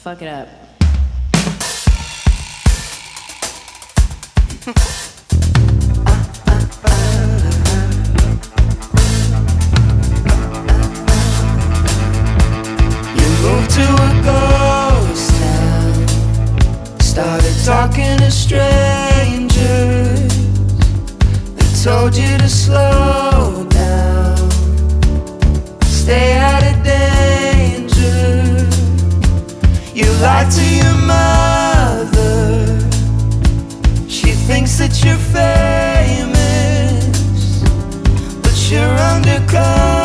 fuck it up. You moved to a ghost town, started talking to strangers. They told you to slow down, stay out of danger. You lied to your mother, she thinks that you're famous, but you're undercover.